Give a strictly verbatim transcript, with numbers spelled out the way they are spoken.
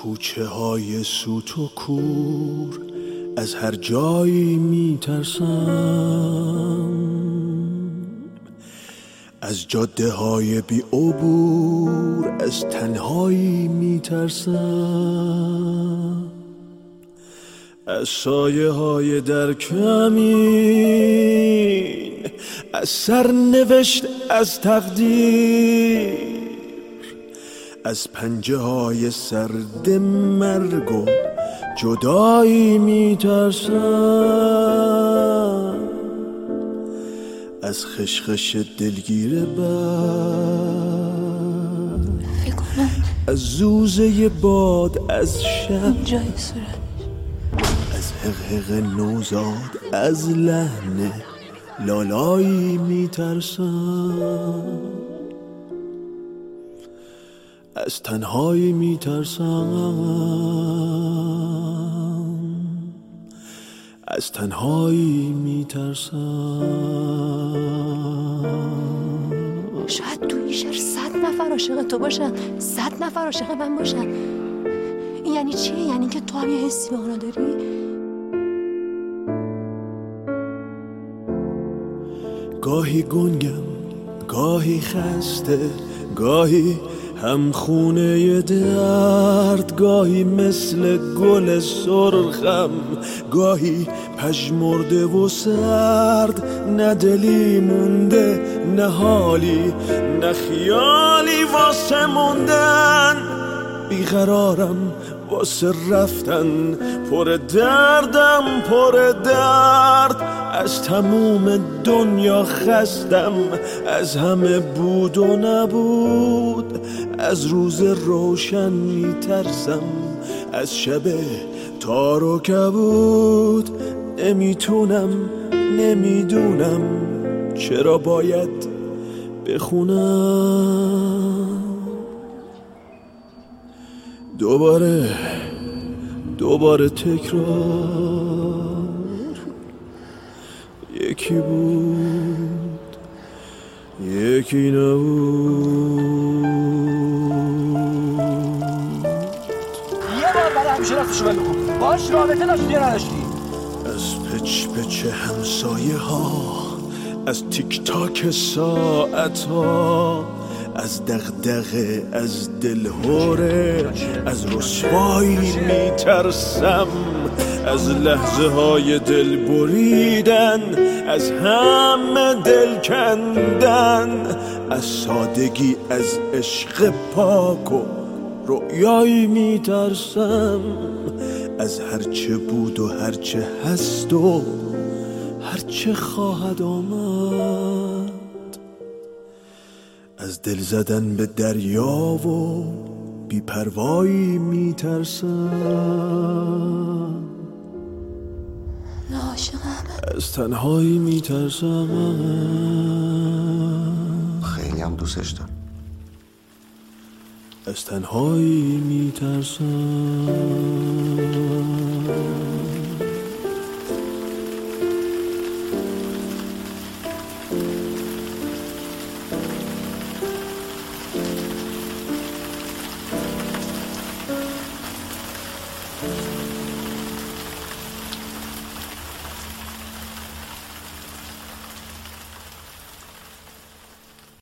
کوچه های سوت و کور، از هر جایی میترسم، از جاده های بی عبور، از تنهایی میترسم، از سایه های در کمین، از سرنوشت، از تقدیر، از پنجه های سرد مرگ و جدایی میترسم، از خشخش دلگیر باد، از زوزه باد، از شب، از حقحق نوزاد، از لحن لالایی میترسم، از تنهایی میترسم، از تنهایی میترسم. شاید تو این شهر صد نفر عاشق تو باشن، صد نفر عاشق من باشن. این یعنی چیه؟ یعنی که تو هم یه حسی به اونا داری؟ گاهی گنگم، گاهی خسته، گاهی هم خونه درد، گاهی مثل گل سرخم، گاهی پژمرده و سرد، نه دلی مونده، نه حالی، نه خیالی واسه موندن، بیقرارم واسه رفتن، پر دردم، پر درد، از تموم دنیا خستم، از همه بود و نبود، از روز روشن میترسم، از شب تار و کبود، نمیتونم، نمیدونم چرا باید بخونم. دوباره دوباره تکرار، یکی بود یکی نبود. یه بار برای همیشه رفتشو بلو کن، باش رابطه داشتی یا نداشتی؟ از پچ پچ همسایه ها، از تیک تاک ساعت ها، از دغدغه، از دلهوره، از رسوایی میترسم، از لحظه های دل بریدن، از همه دل کندن، از سادگی، از عشق پاک و رویایی میترسم، از هرچه بود و هرچه هست و هرچه خواهد آمد، از دل زدن به دریا و بی‌پروایی میترسم، عاشقم، از تنهایی میترسم. خیلی هم دوستش دارم. از تنهایی میترسم. Thank you.